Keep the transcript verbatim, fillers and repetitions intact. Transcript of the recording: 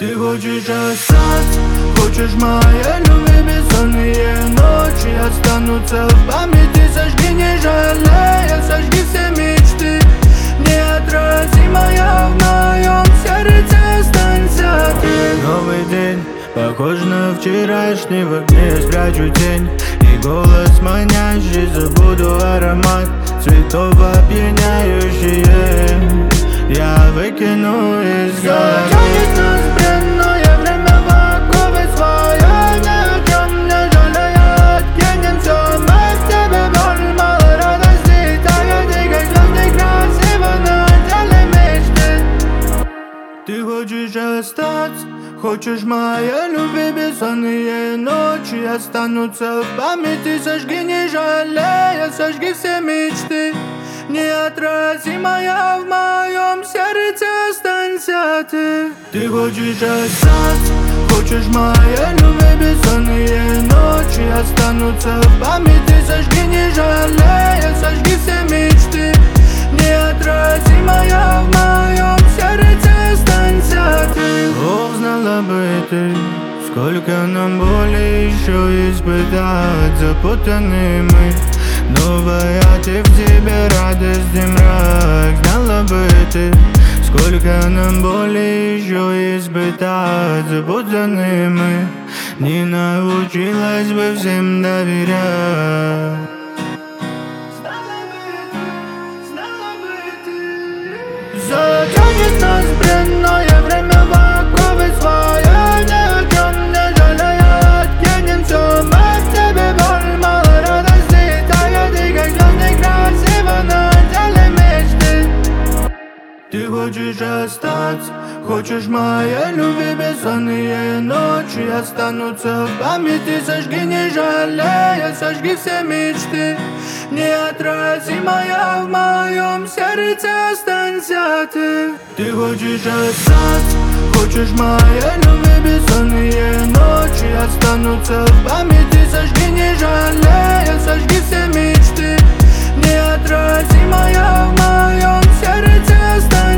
Ты хочешь остаться, хочешь моей любви, бессонные ночи останутся в памяти. Сожги, не жалея, сожги все мечты. Неотразимая в моем сердце останься ты. Новый день похож на вчерашний, в огне спрячу тень. И голос манящий, забуду аромат цветов опьяняющие. Я выкину из головы. Затянет нас бренное время в оковы своей. Ни о чем не жалея, откинем все. Мы в тебе боль, мало радости. Так дико, звезды красиво на деле мечты. Ты хочешь остаться, хочешь моей любви, бессонные ночи останутся в памяти. Сожги, не жалея, сожги все мечты. Неотразимая в моем сердце останься ты. Ты хочешь остаться, хочешь моей любви, бессонные ночи останутся в памяти. Сожги, не жалея, сожги все мечты. Неотразимая в моем сердце останься ты. Ох, знала бы ты, сколько нам боли еще испытать. Запутаны мы, новая ты, в тебе радость и мрак. Знала бы ты, сколько нам боли еще испытать. Запутаны мы, не научилась бы всем доверять. Затянет нас бренное время в оковы своей. Ни о чем не жалея, откинем все. Мы в тебе боль, мало радости. Так дико, звезды красиво на деле мечты. Ты хочешь остаться, хочешь моей любви, бессонные ночи останутся в памяти. Сожги, не жалея, сожги все мечты. Неотразимая в моем сердце останься ты. Ты хочешь остаться, хочешь моей любви, бессонные ночи останутся в памяти. Сожги, не жалея, сожги все мечты. Неотразимая в моем сердце останься.